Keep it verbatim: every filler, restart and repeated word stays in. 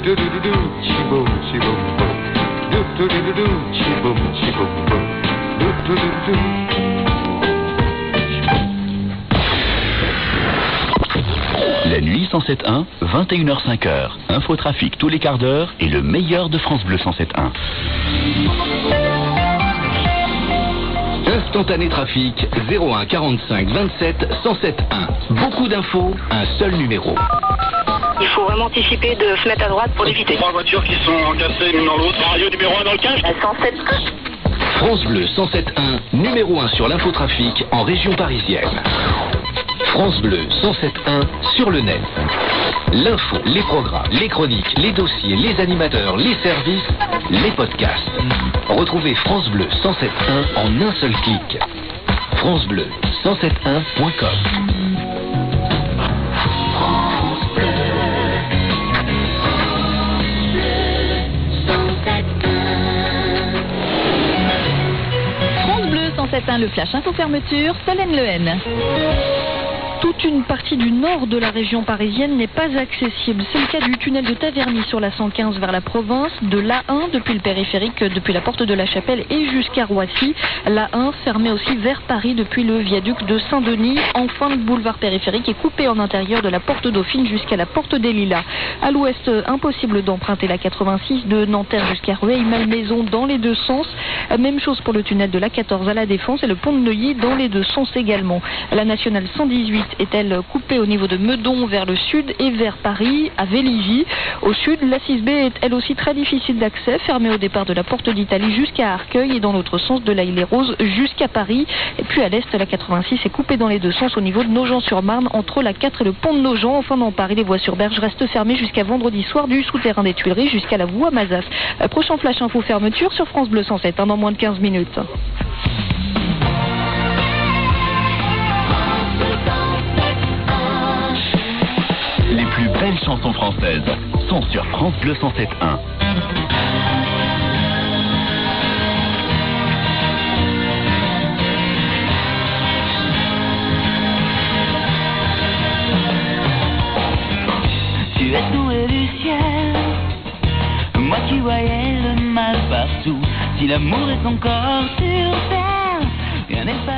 La nuit cent sept point un, vingt et une heures cinq. Infotrafic tous les quarts d'heure et le meilleur de France Bleu cent sept point un. Instantané trafic zéro un quarante-cinq vingt-sept cent sept un. Beaucoup d'infos, un seul numéro. Il faut vraiment anticiper de se mettre à droite pour l'éviter. Trois voitures qui sont cassées l'une dans l'autre. Radio numéro un dans le quinze. cent sept un. France Bleu cent sept point un, numéro un sur l'infotrafic en région parisienne. France Bleu cent sept point un sur le net. L'info, les programmes, les chroniques, les dossiers, les animateurs, les services, les podcasts. Retrouvez France Bleu cent sept point un en un seul clic. France Bleu cent sept un point com. France Bleu cent sept point un, le flash info fermeture, Solène Lehen. Toute une partie du nord de la région parisienne n'est pas accessible. C'est le cas du tunnel de Taverny sur la cent quinze vers la province, de l'A un depuis le périphérique, depuis la porte de la Chapelle et jusqu'à Roissy. L'A un fermé aussi vers Paris depuis le viaduc de Saint-Denis. Enfin, le boulevard périphérique est coupé en intérieur de la porte Dauphine jusqu'à la porte des Lilas. À l'ouest, impossible d'emprunter la quatre-vingt-six de Nanterre jusqu'à Rueil-Malmaison dans les deux sens. Même chose pour le tunnel de l'A quatorze à la Défense et le pont de Neuilly dans les deux sens également. La nationale cent dix-huit est-elle coupée au niveau de Meudon vers le sud et vers Paris, à Véligy. Au sud, la six B est elle aussi très difficile d'accès, fermée au départ de la porte d'Italie jusqu'à Arcueil et dans l'autre sens de la Île-et-Roses jusqu'à Paris. Et puis à l'est, la quatre-vingt-six est coupée dans les deux sens au niveau de Nogent-sur-Marne entre la quatre et le pont de Nogent. Enfin dans Paris, les voies sur berge restent fermées jusqu'à vendredi soir du souterrain des Tuileries jusqu'à la voie Mazas. Prochain flash info fermeture sur France Bleu cent sept, dans moins de quinze minutes. Les plus belles chansons françaises sont sur France Bleu cent sept point un. Tu es tombé du ciel, moi qui voyais le mal partout. Si l'amour est encore sur terre, rien n'est pas